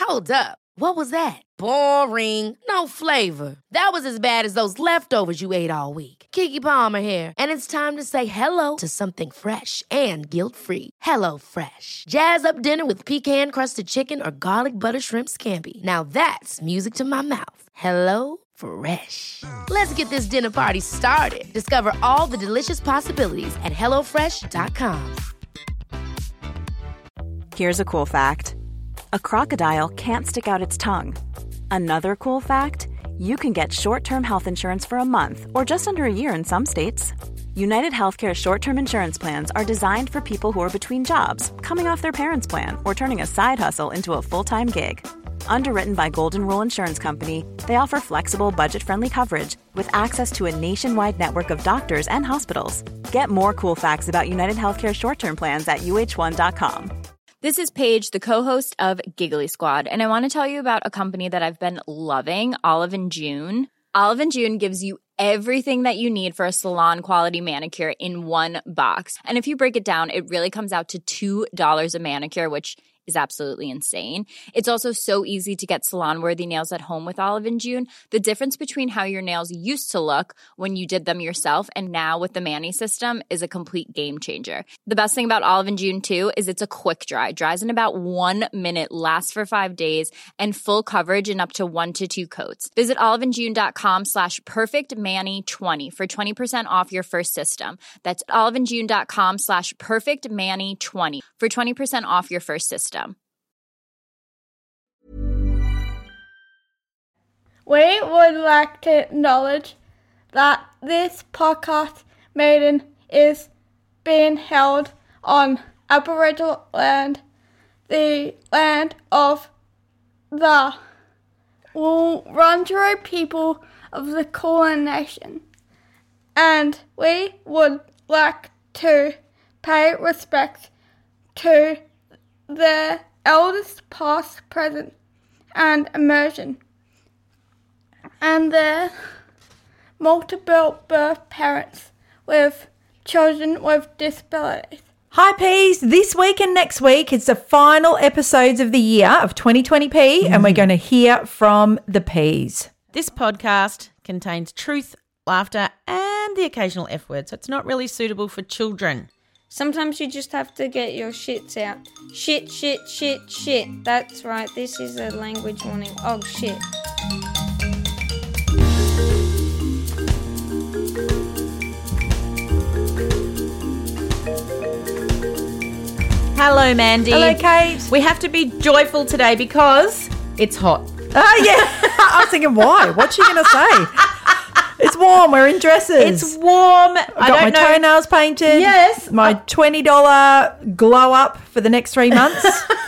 Hold up. What was that? Boring. No flavor. That was as bad as those leftovers you ate all week. Keke Palmer here, and it's time to say hello to something fresh and guilt-free. Hello Fresh. Jazz up dinner with pecan-crusted chicken or garlic butter shrimp scampi. Now that's music to my mouth. Hello Fresh. Let's get this dinner party started. Discover all the delicious possibilities at hellofresh.com. Here's a cool fact. A crocodile can't stick out its tongue. Another cool fact, you can get short-term health insurance for a month or just under a year in some states. United Healthcare short-term insurance plans are designed for people who are between jobs, coming off their parents' plan, or turning a side hustle into a full-time gig. Underwritten by Golden Rule Insurance Company, they offer flexible, budget-friendly coverage with access to a nationwide network of doctors and hospitals. Get more cool facts about United Healthcare short-term plans at uh1.com. This is Paige, the co-host of Giggly Squad, and I want to tell you about a company that I've been loving, Olive & June. Olive & June gives you everything that you need for a salon-quality manicure in one box. And if you break it down, it really comes out to $2 a manicure, which is absolutely insane. It's also so easy to get salon-worthy nails at home with Olive & June. The difference between how your nails used to look when you did them yourself and now with the Mani system is a complete game changer. The best thing about Olive & June, too, is it's a quick dry. Dries in about 1 minute, lasts for 5 days, and full coverage in up to 1 to 2 coats. Visit oliveandjune.com/perfectmani20 for 20% off your first system. That's oliveandjune.com/perfectmani20 for 20% off your first system. We would like to acknowledge that this podcast meeting is being held on Aboriginal land, the land of the Wurundjeri people of the Kulin Nation, and we would like to pay respect to the elders past, present, and emerging, and their multiple birth parents with children with disabilities. Hi Peas, this week and next week it's the final episodes of the year of 2020P and we're going to hear from the Peas. This podcast contains truth, laughter and the occasional F word, so it's not really suitable for children. Sometimes you just have to get your shits out. Shit, shit, shit, shit. That's right, this is a language warning. Oh, shit. Hello, Mandy. Hello, Kate. We have to be joyful today because it's hot. Oh, yeah. I was thinking, why? What's she going to say? It's warm. We're in dresses. It's warm. I got my toenails painted. Yes. My $20 glow up for the next 3 months.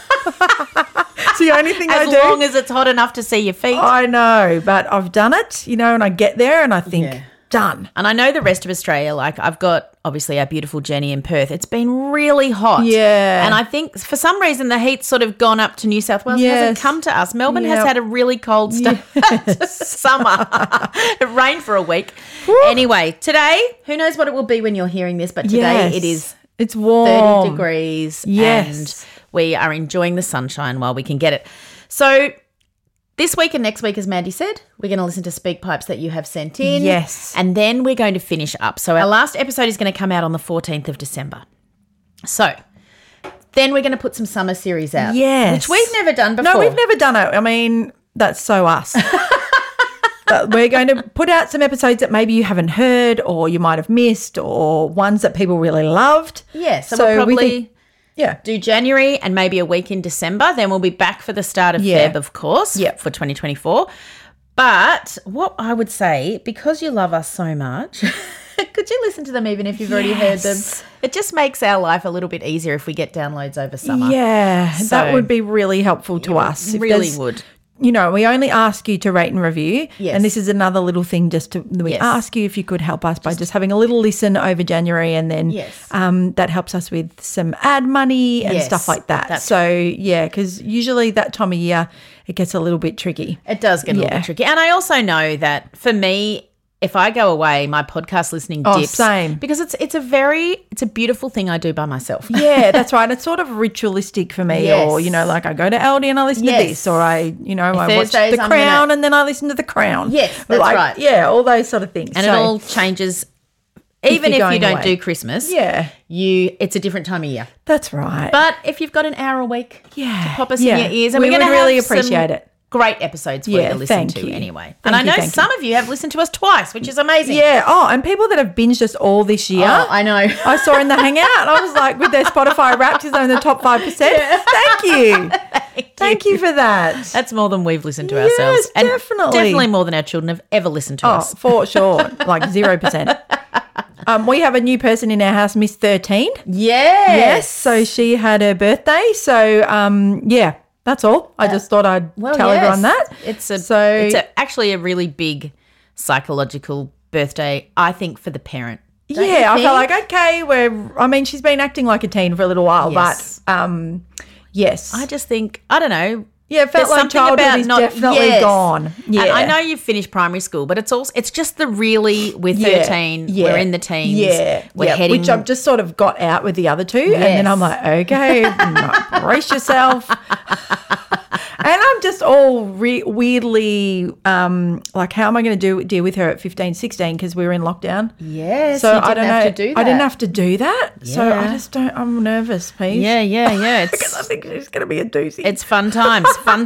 It's the only thing I do. As long as it's hot enough to see your feet. I know, but I've done it, and I get there and I think, done. And I know the rest of Australia, like I've got obviously our beautiful Jenny in Perth. It's been really hot. Yeah. And I think for some reason the heat's sort of gone up to New South Wales. It hasn't come to us. Melbourne has had a really cold start to summer. It rained for a week. Woo. Anyway, today, who knows what it will be when you're hearing this, but today it's warm. 30 degrees. Yes. And we are enjoying the sunshine while we can get it. So this week and next week, as Mandy said, we're going to listen to Speak Pipes that you have sent in. Yes. And then we're going to finish up. So our last episode is going to come out on the 14th of December. So then we're going to put some summer series out. Yes. Which we've never done before. No, we've never done it. I mean, that's so us. But we're going to put out some episodes that maybe you haven't heard or you might have missed or ones that people really loved. Yeah, so we'll probably Yeah. Do January and maybe a week in December. Then we'll be back for the start of Feb, of course, for 2024. But what I would say, because you love us so much, could you listen to them even if you've already heard them? It just makes our life a little bit easier if we get downloads over summer. Yeah, So, that would be really helpful to us. If really there's- would. You know, we only ask you to rate and review. Yes. And this is another little thing we ask you if you could help us by just having a little listen over January and then that helps us with some ad money and stuff like that. So, because usually that time of year it gets a little bit tricky. It does get a little bit tricky. And I also know that for me, if I go away, my podcast listening dips. Same. Because it's a beautiful thing I do by myself. Yeah, that's right. It's sort of ritualistic for me. Yes. Or, like I go to Aldi and I listen to this, or I watch The Crown and then I listen to The Crown. Yes, that's right. Yeah, all those sort of things. And it all changes. Even if you don't do Christmas, it's a different time of year. That's right. But if you've got an hour a week to pop us in your ears, and we we're going to really appreciate it. Great episodes for you to listen to anyway. And I know some of you have listened to us twice, which is amazing. Yeah. Oh, and people that have binged us all this year. Oh, I know. I saw in the Hangout, and I was like, with their Spotify Wrapped, is in the top 5%. Yeah. Thank you. Thank you for that. That's more than we've listened to ourselves. Yes, definitely. And definitely more than our children have ever listened to us. For sure. Like 0%. We have a new person in our house, Miss 13. Yes. So she had her birthday. So, that's all. I just thought I'd tell everyone that. It's actually a really big psychological birthday, I think, for the parent. I felt like, okay, she's been acting like a teen for a little while, but yes. I just think, I don't know. Yeah, it felt like childhood is definitely gone. Yeah. And I know you've finished primary school, but it's just the really, we're 13, we're in the teens, we're heading. Which I've just sort of got out with the other two, and then I'm like, okay, brace yourself. And I'm just all weirdly like, how am I going to deal with her at 15, 16 because we were in lockdown? Yes, so I don't have to do that. I didn't have to do that. Yeah. So I just don't, I'm nervous, Pete. Yeah. Because I think she's going to be a doozy. It's fun times.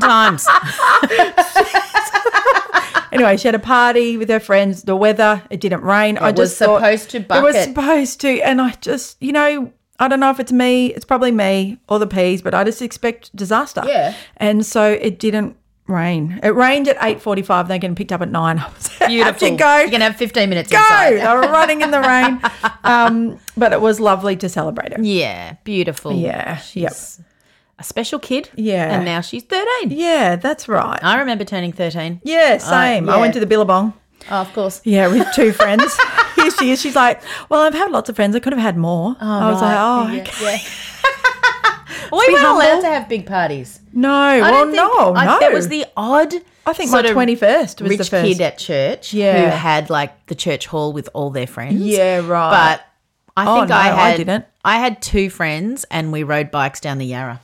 Anyway, she had a party with her friends. The weather, it didn't rain. It was supposed to bucket. It was supposed to. And I just, I don't know if it's me, it's probably me or the peas, but I just expect disaster. Yeah. And so it didn't rain. It rained at 8:45, they're getting picked up at 9. Beautiful. You're going to have 15 minutes inside. They were running in the rain. But it was lovely to celebrate her. Yeah, beautiful. Yeah. She's a special kid. Yeah. And now she's 13. Yeah, that's right. I remember turning 13. Yeah, same. I went to the Billabong. Oh, of course. Yeah, with 2 friends. Here she is. She's like, well, I've had lots of friends. I could have had more. I was like, okay. We weren't allowed to have big parties. No. No. There was the odd, I think my 21st was rich the first kid at church who had like the church hall with all their friends. Yeah, right. But I think I didn't. I had 2 friends and we rode bikes down the Yarra.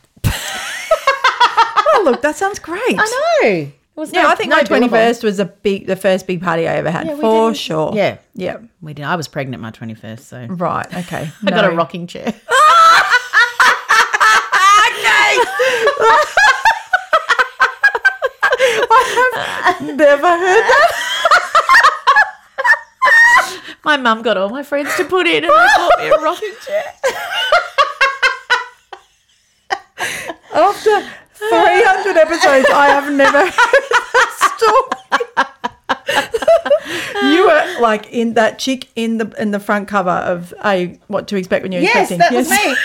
Oh, look, that sounds great. I know. I think my 21st was the first big party I ever had, for sure. Yeah. Yeah. We did. I was pregnant my 21st, so. Right, okay. I got a rocking chair. Okay. I have never heard that. My mum got all my friends to put in and they bought me a rocking chair. After 300 episodes, I have never heard that story. You were like in that chick in the front cover of What to Expect When You're Expecting. Yes, that was me.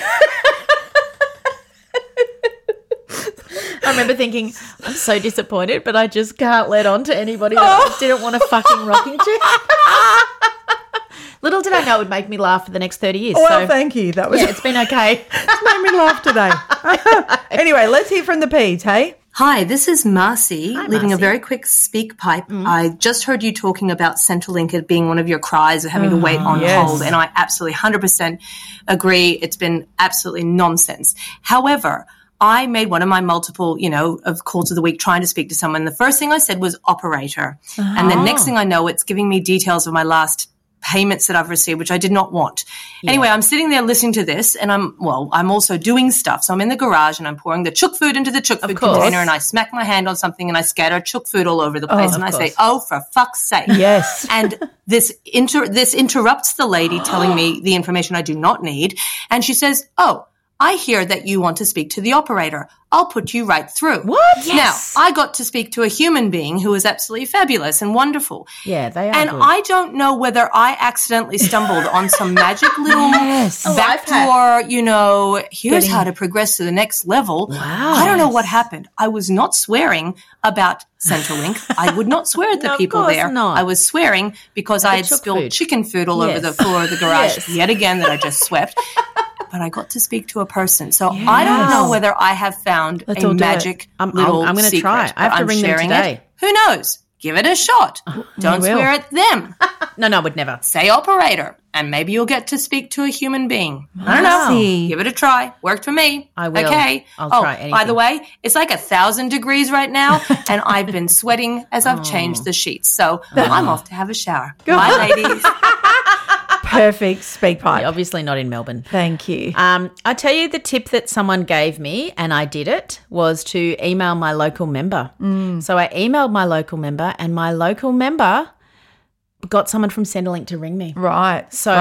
I remember thinking, I'm so disappointed, but I just can't let on to anybody that didn't want a fucking rocking chair. Little did I know it would make me laugh for the next 30 years. Well, thank you. That was it's been okay. It's made me laugh today. Anyway, let's hear from the P's, hey? Hi, this is Marcy, leaving a very quick speak pipe. I just heard you talking about Centrelink being one of your cries of having to wait on hold, and I absolutely 100% agree. It's been absolutely nonsense. However, I made one of my multiple, of calls of the week trying to speak to someone. The first thing I said was operator. And the next thing I know, it's giving me details of my last payments that I've received, which I did not want. Yeah. Anyway, I'm sitting there listening to this and I'm also doing stuff. So I'm in the garage and I'm pouring the chook food into the chook food container and I smack my hand on something and I scatter chook food all over the place. And I say, oh, for fuck's sake. Yes. And this interrupts the lady telling me the information I do not need. And she says, oh, I hear that you want to speak to the operator. I'll put you right through. What? Yes. Now, I got to speak to a human being who was absolutely fabulous and wonderful. Yeah, they are. And good. I don't know whether I accidentally stumbled on some magic little backdoor, here's how to progress to the next level. Wow. I don't know what happened. I was not swearing about Centrelink. I would not swear at the people there. Not. I was swearing because I had spilled chicken food all over the floor of the garage yet again that I just swept. But I got to speak to a person. So I don't know whether I have found a magic little I'm going to secret. try. I have to ring them today. Who knows? Give it a shot. Don't swear at them. No, I would never. Say operator, and maybe you'll get to speak to a human being. I don't know. Give it a try. Worked for me. I will. Okay. I'll try anything. By the way, it's like 1,000 degrees right now, and I've been sweating as I've changed the sheets. So I'm off to have a shower. Bye, ladies. Perfect speak pipe. You're obviously not in Melbourne. Thank you. I tell you the tip that someone gave me, and I did it, was to email my local member. So I emailed my local member, and my local member got someone from Centrelink to ring me. Right. So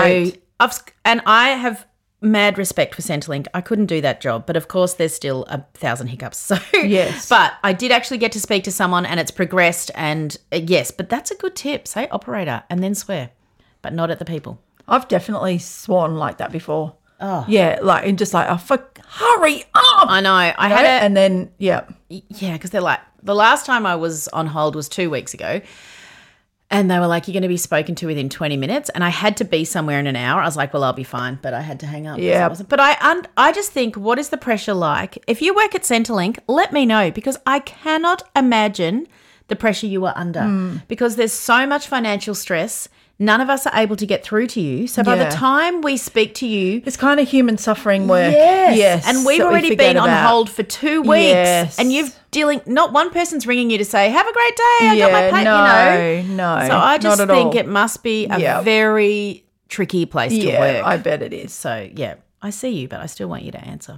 I have mad respect for Centrelink. I couldn't do that job, but of course there's still 1,000 hiccups. So yes, but I did actually get to speak to someone, and it's progressed. And yes, but that's a good tip. Say operator and then swear, but not at the people. I've definitely sworn like that before. Oh. Yeah, like, and just like, oh, fuck, hurry up. I know. I had it. And then, yeah. Yeah, because they're like, the last time I was on hold was 2 weeks ago. And they were like, you're going to be spoken to within 20 minutes. And I had to be somewhere in an hour. I was like, well, I'll be fine. But I had to hang up. Yeah. But I just think, what is the pressure like? If you work at Centrelink, let me know, because I cannot imagine the pressure you are under because there's so much financial stress. None of us are able to get through to you. So by the time we speak to you... It's kind of human suffering work. Yes. And we've already been on hold for 2 weeks. Yes. And you've not one person's ringing you to say, have a great day, I got my pay, No, So I just think it must be a very tricky place to work. I bet it is. So, yeah, I see you, but I still want you to answer.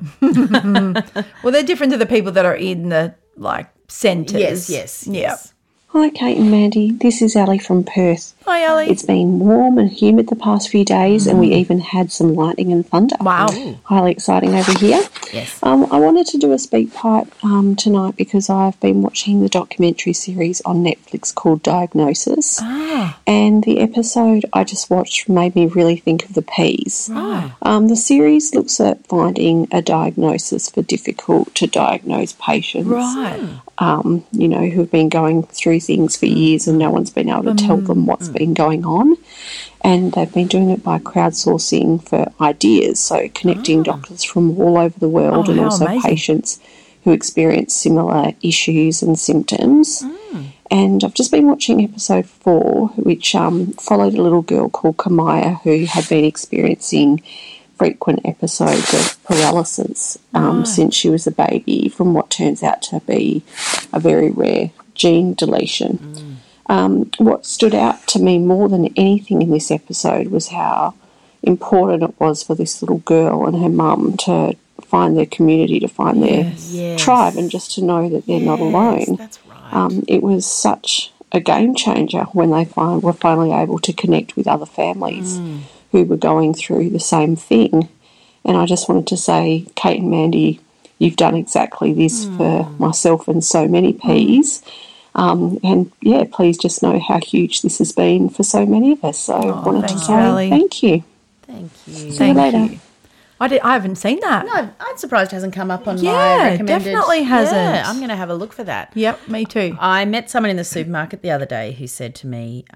Well, they're different to the people that are in the, like, centres. Yes. Yeah. Hi, Kate and Mandy. This is Ali from Perth. Hi, Ali. It's been warm and humid the past few days, and we even had some lightning and thunder. Wow. Highly exciting over here. Yes. I wanted to do a speak pipe tonight because I've been watching the documentary series on Netflix called Diagnosis. And the episode I just watched made me really think of the P's. The series looks at finding a diagnosis for difficult-to-diagnose patients. Right. Who've been going through things for years and no one's been able to tell them what's been going on. And they've been doing it by crowdsourcing for ideas, so connecting doctors from all over the world and also patients who experience similar issues and symptoms. And I've just been watching episode 4, which followed a little girl called Kamaya who had been experiencing frequent episodes of paralysis since she was a baby from what turns out to be a very rare gene deletion. What stood out to me more than anything in this episode was how important it was for this little girl and her mum to find their community, to find their tribe, and just to know that they're not alone. That's right. It was such a game changer when they were finally able to connect with other families who were going through the same thing. And I just wanted to say, Kate and Mandy, you've done exactly this for myself and so many P's. Please just know how huge this has been for so many of us. So I wanted to say thank you. Thank you. See you later. I haven't seen that. No, I'm surprised it hasn't come up on my recommended. Definitely hasn't. Yeah, I'm going to have a look for that. Yep, me too. I met someone in the supermarket the other day who said to me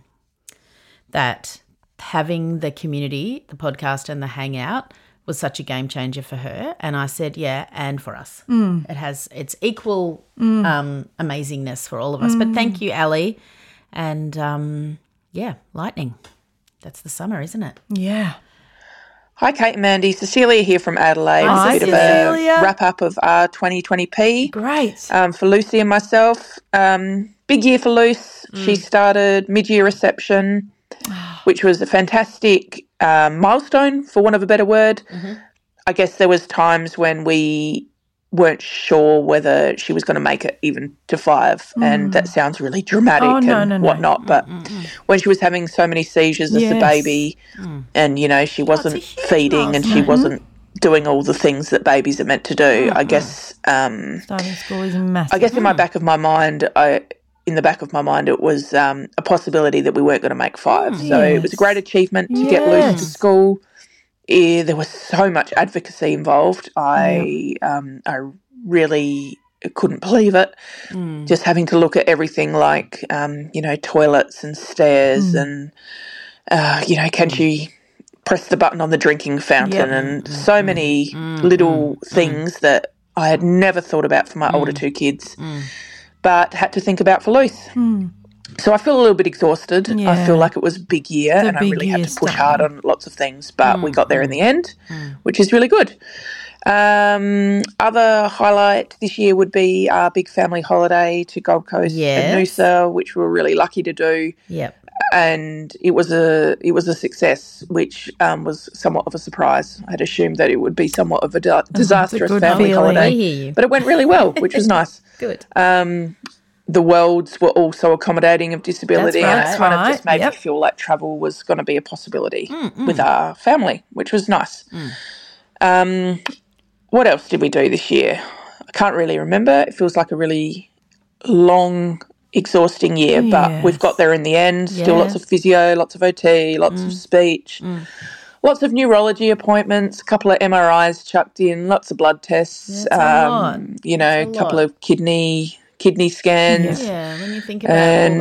that having the community, the podcast and the hangout was such a game changer for her. And I said, yeah, and for us. It's equal amazingness for all of us. But thank you, Ali. And, lightning. That's the summer, isn't it? Yeah. Hi, Kate and Mandy. Cecilia here from Adelaide. Hi, it's a bit Cecilia. of a wrap-up of our 2020P. Great. For Lucy and myself, big year for Luce. She started mid-year reception, which was a fantastic milestone, for want of a better word. I guess there was times when we weren't sure whether she was going to make it even to 5, and that sounds really dramatic whatnot, but when she was having so many seizures as a baby and, she wasn't feeding and she wasn't doing all the things that babies are meant to do, I guess starting school is massive. I guess in the back of my mind it was a possibility that we weren't going to make 5. So it was a great achievement to get Luce to school. There was so much advocacy involved. I really couldn't believe it. Just having to look at everything like, toilets and stairs and, can she press the button on the drinking fountain and so many little things that I had never thought about for my older 2 kids, but had to think about for Luce. So I feel a little bit exhausted. Yeah. I feel like it was a big year and I really had to push hard on lots of things, but we got there in the end, which is really good. Other highlight this year would be our big family holiday to Gold Coast and Noosa, which we were really lucky to do. Yep. And it was a success, which was somewhat of a surprise. I had assumed that it would be somewhat of a disastrous family holiday, but it went really well, which was nice. Good. The Worlds were also accommodating of disability, and it kind of just made me feel like travel was going to be a possibility with our family, which was nice. What else did we do this year? I can't really remember. It feels like a really long, exhausting year, but we've got there in the end. Still lots of physio, lots of OT, lots of speech, lots of neurology appointments, a couple of MRIs chucked in, lots of blood tests, a couple of kidney scans. Yeah, when you think about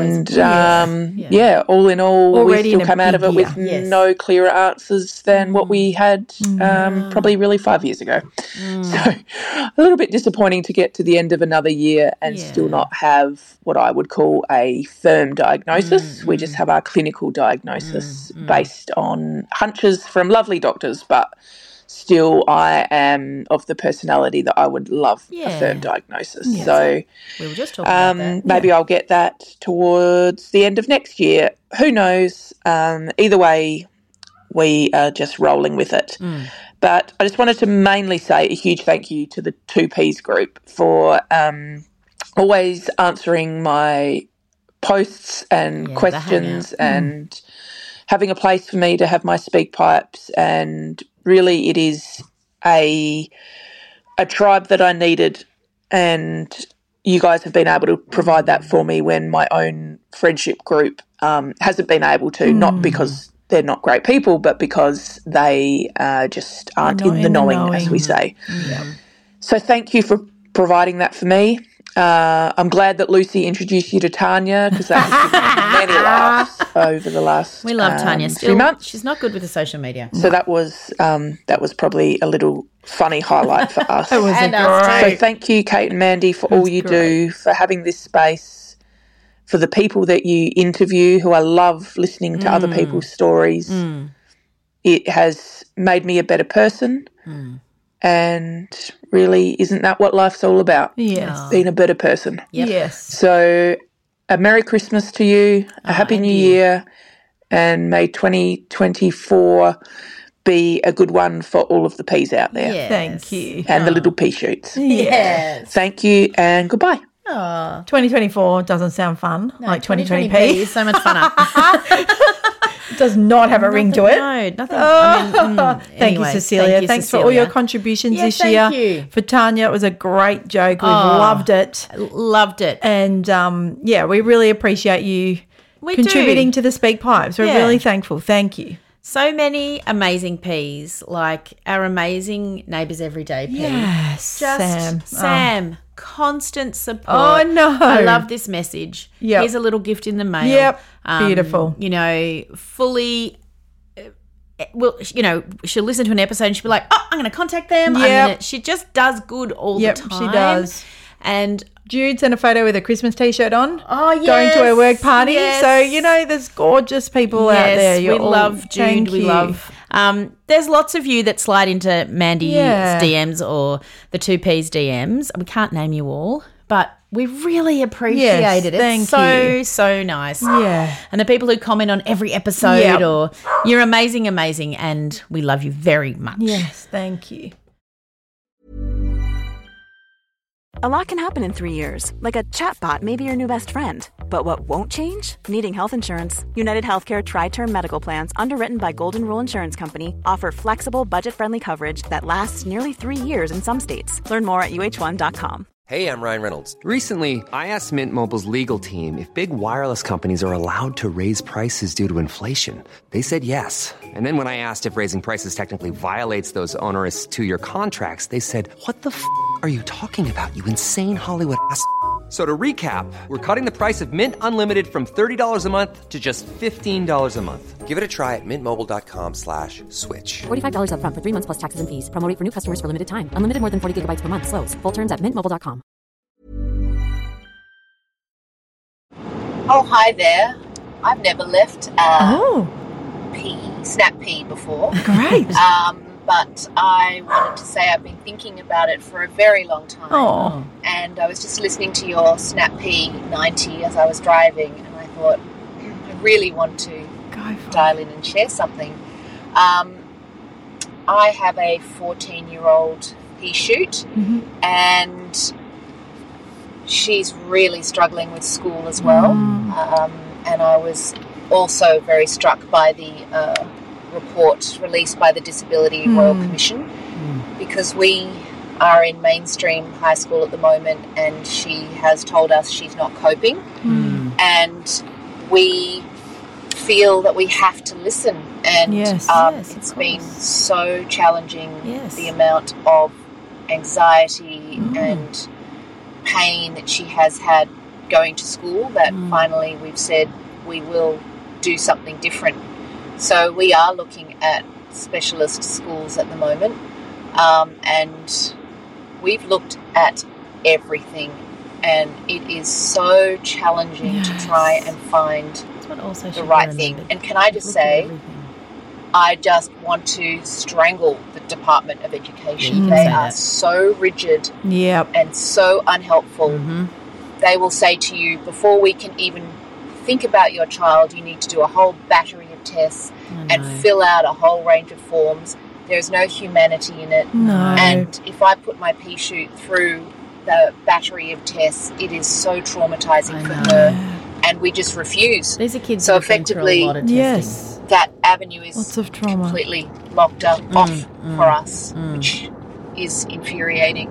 all in all, we still come out of it with no clearer answers than what we had probably really 5 years ago. So a little bit disappointing to get to the end of another year and still not have what I would call a firm diagnosis. We just have our clinical diagnosis based on hunches from lovely doctors, but still I am of the personality that I would love a firm diagnosis. Yeah. So we were just talking about that. Maybe I'll get that towards the end of next year. Who knows? Either way, we are just rolling with it. But I just wanted to mainly say a huge thank you to the 2Ps group for always answering my posts and questions and having a place for me to have my speak pipes, and really it is a tribe that I needed, and you guys have been able to provide that for me when my own friendship group hasn't been able to, not because they're not great people, but because they just aren't in the knowing, as we say. So thank you for providing that for me. I'm glad that Lucy introduced you to Tanya, because that has given me many laughs over the last we love Tanya still. 2 months. She's not good with the social media. So that was probably a little funny highlight for us. It was great. So thank you, Kate and Mandy, for all you do, for having this space, for the people that you interview, who I love listening to other people's stories. It has made me a better person. And really, isn't that what life's all about? Yes. Being a better person. Yes. So a Merry Christmas to you, a Happy New Year, and may 2024 be a good one for all of the peas out there. Yes. Thank you. And the little pea shoots. Yes. Thank you and goodbye. 2024 doesn't sound fun, like 2020p. Is so much funner. Does not have a ring to it. No, nothing. Thank you, Cecilia. Thanks for all your contributions this year. Thank you. For Tanya, it was a great joke. We've loved it. Loved it. And, we really appreciate you contributing to the Speak Pipes. We're really thankful. Thank you. So many amazing peas, like our amazing Neighbours Everyday pea. Yes, Sam. Constant support. Oh, no. I love this message. Yep. Here's a little gift in the mail. Yep. Beautiful. Fully, she'll listen to an episode and she'll be like, I'm going to contact them. Yep. She just does good all the time. She does. And Jude sent a photo with a Christmas T-shirt on. Oh, yes. Going to her work party. Yes. So, there's gorgeous people out there. We love Jude. We love. There's lots of you that slide into Mandy's DMs or the 2P's DMs. We can't name you all, but we really appreciate it. It's so nice. Yeah. And the people who comment on every episode or you're amazing, and we love you very much. Yes, thank you. A lot can happen in 3 years, like a chatbot may be your new best friend. But what won't change? Needing health insurance. United Healthcare Tri-Term Medical Plans, underwritten by Golden Rule Insurance Company, offer flexible, budget-friendly coverage that lasts nearly 3 years in some states. Learn more at uh1.com. Hey, I'm Ryan Reynolds. Recently, I asked Mint Mobile's legal team if big wireless companies are allowed to raise prices due to inflation. They said yes. And then when I asked if raising prices technically violates those onerous 2-year contracts, they said, "What the f*** are you talking about, you insane Hollywood ass?" So to recap, we're cutting the price of Mint Unlimited from $30 a month to just $15 a month. Give it a try at mintmobile.com/switch. $45 up front for 3 months plus taxes and fees. Promo rate for new customers for limited time. Unlimited more than 40 gigabytes per month. Slows full terms at mintmobile.com. Oh, hi there. I've never left Snap Pea before. Great. But I wanted to say I've been thinking about it for a very long time. Oh. And I was just listening to your Snap Pea 90 as I was driving, and I thought, I really want to dial in and share something. I have a 14-year-old pea shoot, and she's really struggling with school as well. And I was also very struck by the report released by the Disability Royal Commission, because we are in mainstream high school at the moment, and she has told us she's not coping, and we feel that we have to listen, and it's been so challenging, the amount of anxiety and pain that she has had going to school, that finally we've said we will do something different. So we are looking at specialist schools at the moment, and we've looked at everything, and it is so challenging to try and find the right thing. And can I just say, I just want to strangle the Department of Education. They are so rigid and so unhelpful. They will say to you, before we can even think about your child, you need to do a whole battery of tests and fill out a whole range of forms. There's no humanity in it. And if I put my pea shoot through the battery of tests, it is so traumatizing for her, and we just refuse. These are kids so who've been through a lot of testing. That avenue is completely locked up off for us, which is infuriating.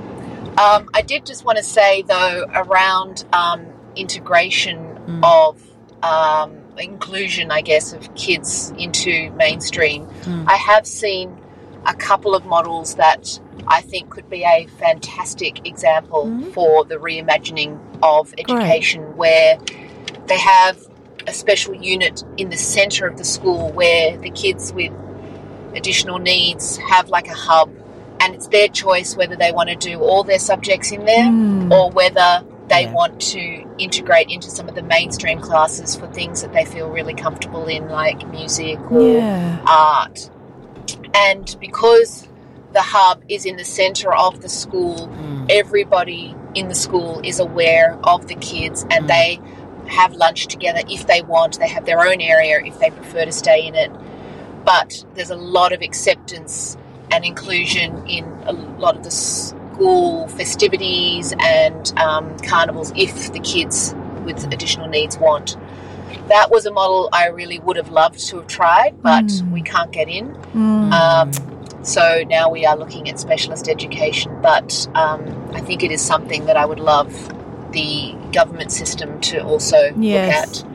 I did just want to say, though, around integration of inclusion, I guess, of kids into mainstream, I have seen a couple of models that I think could be a fantastic example for the reimagining of education, where they have a special unit in the centre of the school where the kids with additional needs have like a hub, and it's their choice whether they want to do all their subjects in there or whether they want to integrate into some of the mainstream classes for things that they feel really comfortable in, like music or art. And because the hub is in the centre of the school, everybody in the school is aware of the kids, and they have lunch together if they want. They have their own area if they prefer to stay in it. But there's a lot of acceptance and inclusion in a lot of the school festivities and carnivals if the kids with additional needs want. That was a model I really would have loved to have tried, but we can't get in. So now we are looking at specialist education, but I think it is something that I would love the government system to also look at.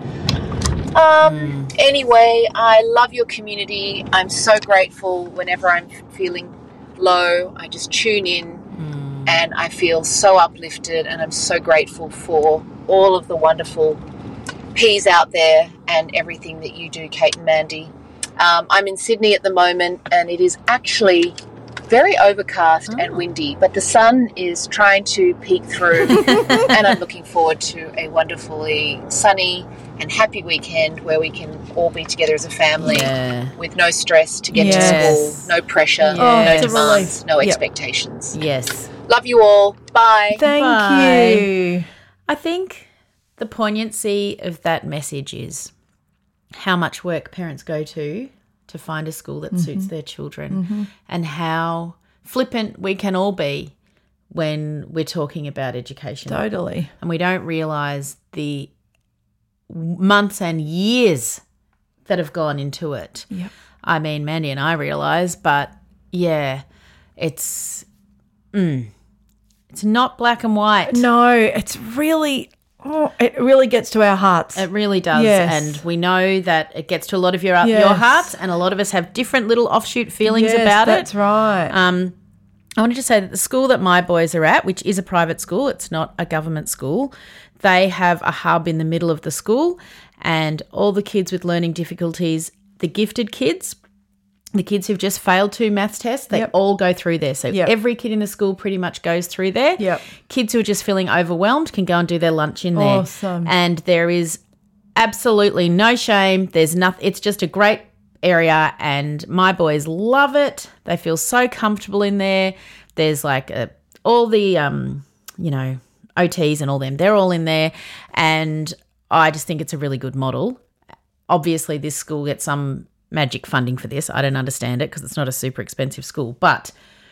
Anyway, I love your community. I'm so grateful whenever I'm feeling low. I just tune in and I feel so uplifted, and I'm so grateful for all of the wonderful peas out there and everything that you do, Kate and Mandy. I'm in Sydney at the moment, and it is actually very overcast and windy, but the sun is trying to peek through, and I'm looking forward to a wonderfully sunny and happy weekend where we can all be together as a family with no stress to get to school, no pressure, no demands, no expectations. Yes. Love you all. Bye. Thank you. I think the poignancy of that message is how much work parents go to find a school that suits their children, and how flippant we can all be when we're talking about education. Totally. And we don't realise the months and years that have gone into it. Yep. I mean, Mandy and I realise, but it's not black and white. No, it's really... it really gets to our hearts. It really does. Yes. And we know that it gets to a lot of your hearts, and a lot of us have different little offshoot feelings about that's it. That's right. I wanted to say that the school that my boys are at, which is a private school, it's not a government school, they have a hub in the middle of the school, and all the kids with learning difficulties, the gifted kids, the kids who've just failed 2 maths tests, they all go through there. So every kid in the school pretty much goes through there. Yep. Kids who are just feeling overwhelmed can go and do their lunch in there. Awesome. And there is absolutely no shame. There's nothing. It's just a great area, and my boys love it. They feel so comfortable in there. There's like all the OTs and all them. They're all in there, and I just think it's a really good model. Obviously, this school gets some magic funding for this. I don't understand it because it's not a super expensive school. But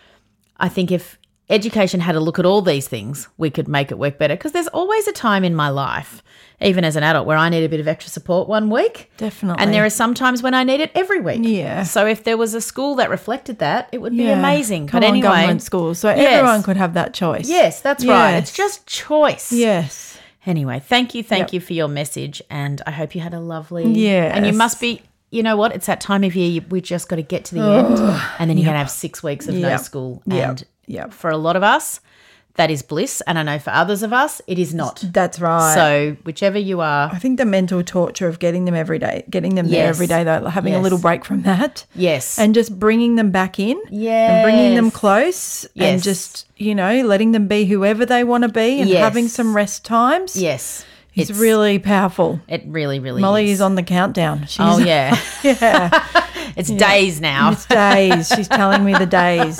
I think if education had a look at all these things, we could make it work better, because there's always a time in my life, even as an adult, where I need a bit of extra support one week. Definitely. And there are some times when I need it every week. Yeah. So if there was a school that reflected that, it would be amazing. Come but on, anyway, government schools. So everyone could have that choice. Yes, that's right. It's just choice. Yes. Anyway, thank you for your message, and I hope you had a lovely Yes. And you must be, you know what, it's that time of year we just got to get to the end, and then you're going to have 6 weeks of no school. And for a lot of us, that is bliss, and I know for others of us, it is not. That's right. So whichever you are. I think the mental torture of getting them every day, getting them there every day, though, having a little break from that. Yes. And just bringing them back in. Yes. And bringing them close. Yes. And just, letting them be whoever they want to be and having some rest times. Yes. It's really powerful. It really, really Molly is on the countdown. yeah. Yeah. It's days now. It's days. She's telling me the days.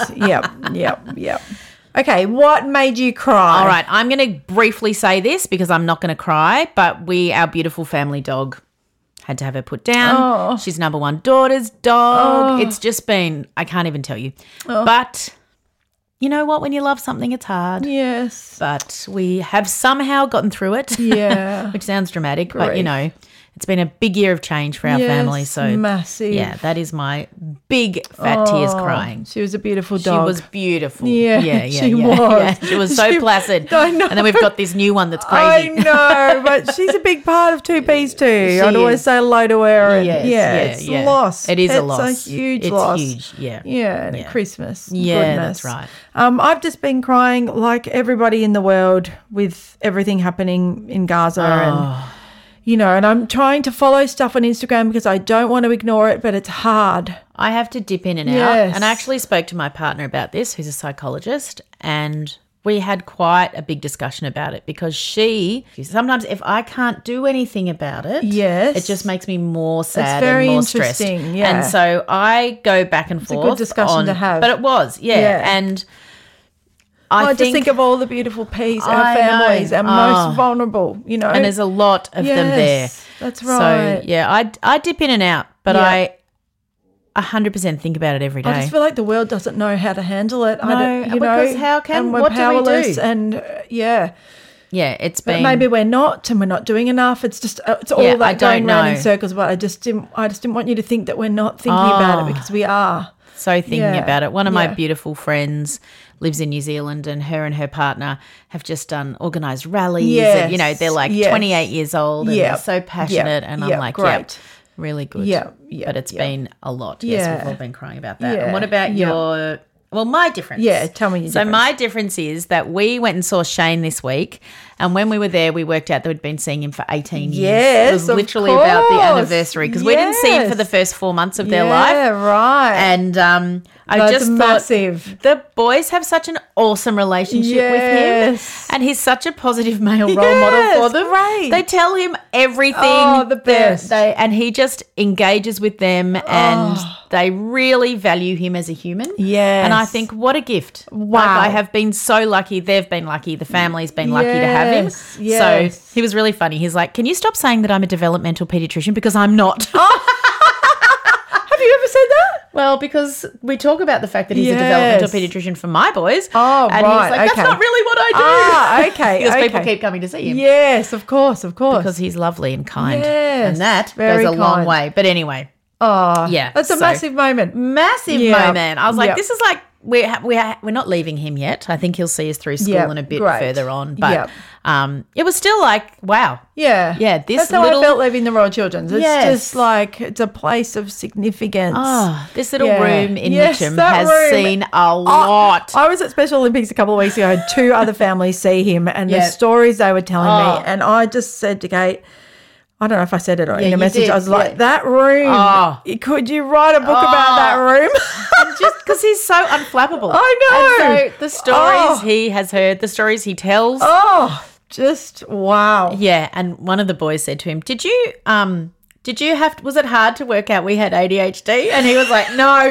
Yep. Okay, what made you cry? All right, I'm going to briefly say this because I'm not going to cry, but our beautiful family dog had to have her put down. Oh. She's number one daughter's dog. It's just been, I can't even tell you. But you know what? When you love something, it's hard. Yes. But we have somehow gotten through it. Yeah. Which sounds dramatic, but it's been a big year of change for our family. So massive. Yeah, that is my big fat tears crying. She was a beautiful dog. She was beautiful. Yeah, she was. Yeah. She was so placid. I know. And then we've got this new one that's crazy. I know, but she's a big part of 2Ps too. I'd always say hello to her. And it's a loss. It is a loss. It's a huge loss. It's huge, yeah. Yeah, and at Christmas. Yeah, Goodness. that's right. I've just been crying like everybody in the world with everything happening in Gaza and and I'm trying to follow stuff on Instagram because I don't want to ignore it, but it's hard. I have to dip in and out. And I actually spoke to my partner about this, who's a psychologist, and we had quite a big discussion about it because sometimes if I can't do anything about it, it just makes me more sad and more stressed. Yeah. And so I go back and forth. It's a good discussion to have. But it was, and I just think of all the beautiful P's, our families, our most vulnerable, And there's a lot of them there. That's right. So, I dip in and out, but I 100% think about it every day. I just feel like the world doesn't know how to handle it. No, because what powerless do we do? And yeah, it's been. But maybe we're not, and we're not doing enough. It's just it's all that going round in circles. But I just didn't want you to think that we're not thinking about it, because we are. So thinking about it. One of my beautiful friends lives in New Zealand, and her partner have just organised rallies. And, they're like 28 years old and they're so passionate. And I'm like, great. Really good. But it's been a lot. Yeah. Yes, we've all been crying about that. And what about your... Well, my difference. Yeah, tell me your difference. So my difference is that we went and saw Shane this week, and when we were there, we worked out that we'd been seeing him for 18 years. Yes, it was literally about the anniversary, because we didn't see him for the first 4 months of their life. Yeah, right. And I just thought the boys have such an awesome relationship with him, and he's such a positive male role model for them. Great. They tell him everything. Oh, the best. And he just engages with them, and they really value him as a human. Yes. And I think, what a gift. Wow. Like, I have been so lucky. They've been lucky. The family's been lucky to have him. Yes. So he was really funny. He's like, can you stop saying that I'm a developmental pediatrician, because I'm not. Have you ever said that? Well, because we talk about the fact that he's a developmental pediatrician for my boys. Oh, and right. he's like, that's not really what I do. Ah, okay. Because people keep coming to see him. Yes, of course. Because he's lovely and kind. Yes. And that very goes a long way. But anyway. Oh, yeah. That's a massive moment. Massive moment. I was like, this is like, we're not leaving him yet. I think he'll see us through school and a bit further on. But it was still like, wow. Yeah. Yeah. That's how I felt leaving the Royal Children's. It's just like, it's a place of significance. Oh, this little room in Mitcham has seen a lot. I was at Special Olympics a couple of weeks ago. I had 2 other families see him, and the stories they were telling me. And I just said to Kate, I don't know if I said it in a you message. did, I was like, that room. Oh. Could you write a book about that room? Just because he's so unflappable. I know. And so the stories he has heard, the stories he tells. Oh, just wow. Yeah, and one of the boys said to him, was it hard to work out we had ADHD? And he was like, no.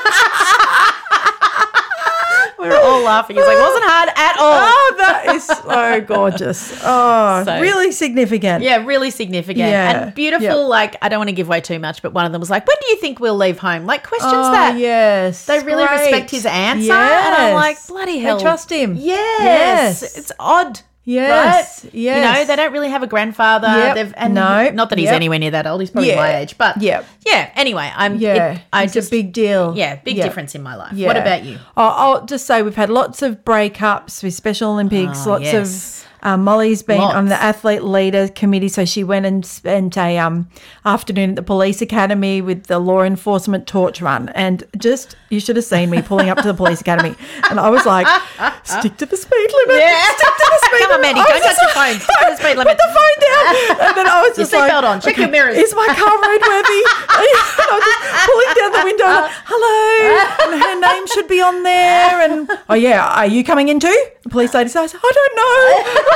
We were all laughing. He's like, it wasn't hard at all. Oh, that is so gorgeous. Oh, so, really significant. Yeah, really significant. Yeah. And beautiful, like, I don't want to give away too much, but one of them was like, when do you think we'll leave home? Like, questions that. Yes. They really respect his answer. Yes. And I'm like, bloody hell. They trust him. Yes. It's odd. Yes, right? yes. You know, they don't really have a grandfather. Yep. Not that he's anywhere near that old. He's probably my age. But anyway, it's a big deal. Yeah, big difference in my life. Yeah. What about you? I'll just say we've had lots of breakups with Special Olympics, lots of Molly's been on the athlete leader committee, so she went and spent a afternoon at the police academy with the law enforcement torch run, and just you should have seen me pulling up to the police academy, and I was like, stick to the speed limit. Yeah. Stick to the speed limit. Come on, Mandy, don't touch your phone. Stick to the speed limit. Put the phone down. And then I was just your seatbelt on. Check your mirrors. Is my car roadworthy? And I was just pulling down the window, like, hello, and her name should be on there, and are you coming in too? The police lady says, I don't know.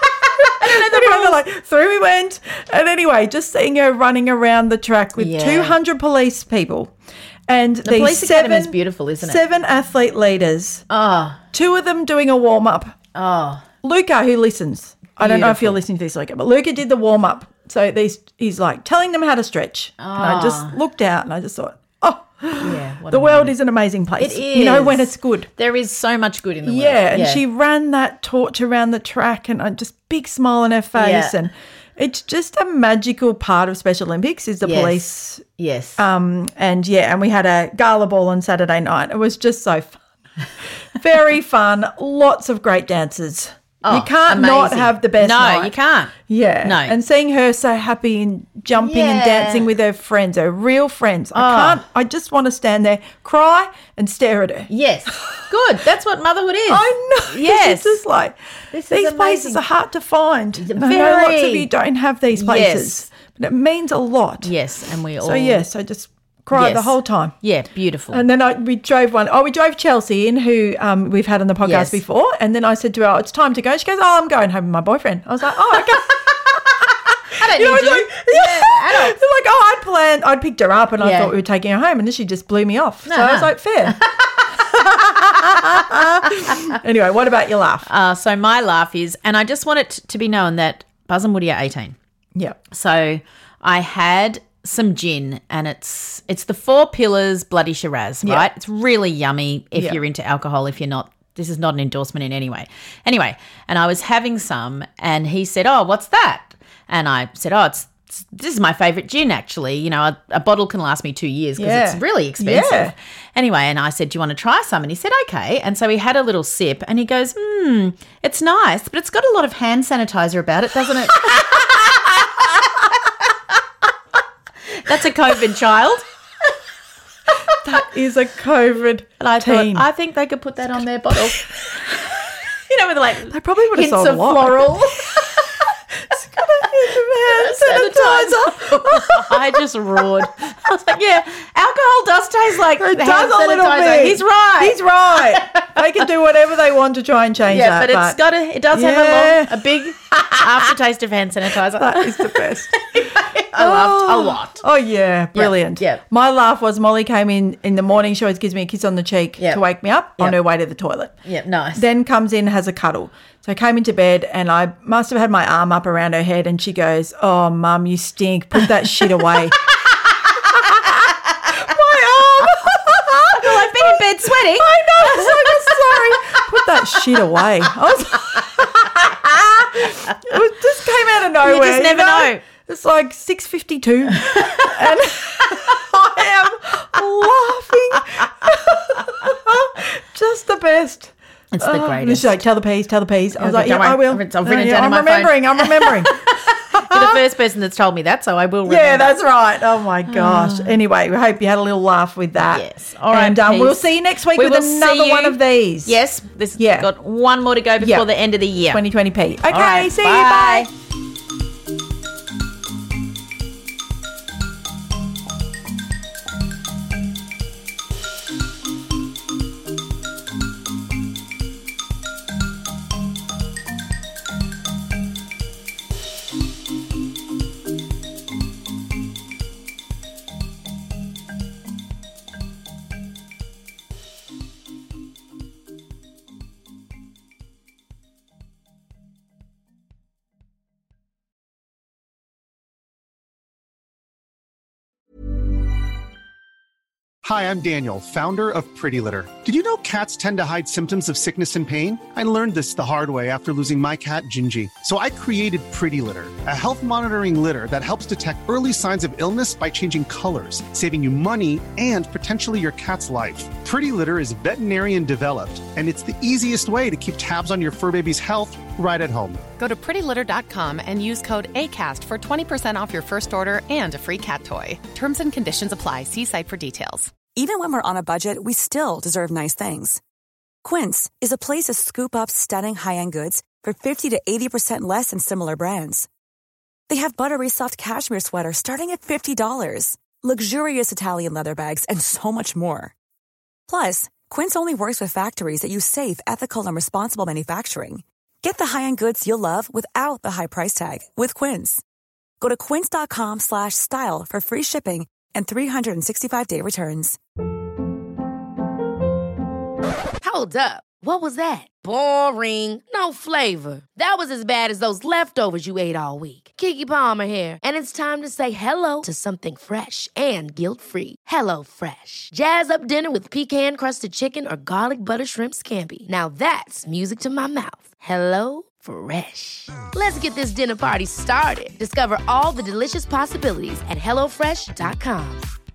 Like, through we went. And anyway, just seeing her running around the track with 200 police people. And the police academy is beautiful, isn't it? 7 athlete leaders. Oh. 2 of them doing a warm-up. Oh. Luca, who listens. I don't know if you're listening to this, Luca, but Luca did the warm-up. So he's like telling them how to stretch. Oh. And I just looked out and I just thought, the world is an amazing place. It is. You know, when it's good. There is so much good in the world. Yeah, and she ran that torch around the track and just big smile on her face. And it's just a magical part of Special Olympics is the police. Yes. And we had a gala ball on Saturday night. It was just so fun. Very fun. Lots of great dancers. Oh, you can't not have the best night. No, you can't. Yeah. No. And seeing her so happy and jumping and dancing with her friends, her real friends. I just want to stand there, cry and stare at her. Yes. Good. That's what motherhood is. I know. Yes. It's just like, these places are hard to find. Very. I know lots of you don't have these places. But it means a lot. Yes. And we all. So, I just cried the whole time. Yeah, beautiful. And then we drove Chelsea in, who we've had on the podcast before. And then I said to her, it's time to go. She goes, I'm going home with my boyfriend. I was like, oh, okay. I don't need you. Adults. Like, I'd picked her up and I thought we were taking her home, and then she just blew me off. I was like, fair. Anyway, what about your laugh? So my laugh is, and I just want it to be known that Buzz and Woody are 18. Yeah. So I had some gin, and it's the 4 Pillars Bloody Shiraz, right? It's really yummy if you're into alcohol. If you're not, this is not an endorsement in any way. Anyway, and I was having some, and he said, oh, what's that? And I said, oh, this is my favourite gin, actually. You know, a bottle can last me 2 years because it's really expensive. Yeah. Anyway, and I said, do you want to try some? And he said, okay. And so he had a little sip, and he goes, it's nice, but it's got a lot of hand sanitizer about it, doesn't it? That's a COVID child. That is a COVID and I teen. Thought, I think they could put that on their bottle. You know, with like they probably would have hints sold of a lot. Floral. It's got a hint of hand sanitizer. I just roared. I was like, yeah, alcohol does taste like it hand does a little sanitizer. bit. He's right. He's right. They can do whatever they want to try and change that. But it does have a big aftertaste of hand sanitizer. That is the best. I laughed a lot. Oh, yeah. Brilliant. Yeah. My laugh was Molly came in the morning. She always gives me a kiss on the cheek to wake me up on her way to the toilet. Yeah, nice. Then comes in, has a cuddle. So I came into bed and I must have had my arm up around her head, and she goes, oh, Mum, you stink. Put that shit away. My arm. Well, I've been in bed sweating. I know. So sorry. Put that shit away. It just came out of nowhere. You just never know. It's like 6:52 and I am laughing. Just the best. It's the greatest. She's like, tell the peas. I was like, yeah, I will. I've written it down in my phone. I'm remembering. You're the first person that's told me that, so I will remember. Yeah, that's right. Oh, my gosh. Anyway, we hope you had a little laugh with that. Yes. All right, and we'll see you next week with another one of these. Yes. We've got one more to go before the end of the year. 2020p. Okay, right, see bye. you. Bye. Hi, I'm Daniel, founder of Pretty Litter. Did you know cats tend to hide symptoms of sickness and pain? I learned this the hard way after losing my cat, Gingy. So I created Pretty Litter, a health monitoring litter that helps detect early signs of illness by changing colors, saving you money and potentially your cat's life. Pretty Litter is veterinarian developed, and it's the easiest way to keep tabs on your fur baby's health right at home. Go to prettylitter.com and use code ACAST for 20% off your first order and a free cat toy. Terms and conditions apply. See site for details. Even when we're on a budget, we still deserve nice things. Quince is a place to scoop up stunning high-end goods for 50 to 80% less than similar brands. They have buttery soft cashmere sweaters starting at $50, luxurious Italian leather bags, and so much more. Plus, Quince only works with factories that use safe, ethical, and responsible manufacturing. Get the high-end goods you'll love without the high price tag with Quince. Go to quince.com/style for free shipping and 365-day returns. Hold up. What was that? Boring. No flavor. That was as bad as those leftovers you ate all week. Keke Palmer here, and it's time to say hello to something fresh and guilt-free. Hello Fresh. Jazz up dinner with pecan-crusted chicken or garlic butter shrimp scampi. Now that's music to my mouth. Hello Fresh. Let's get this dinner party started. Discover all the delicious possibilities at HelloFresh.com.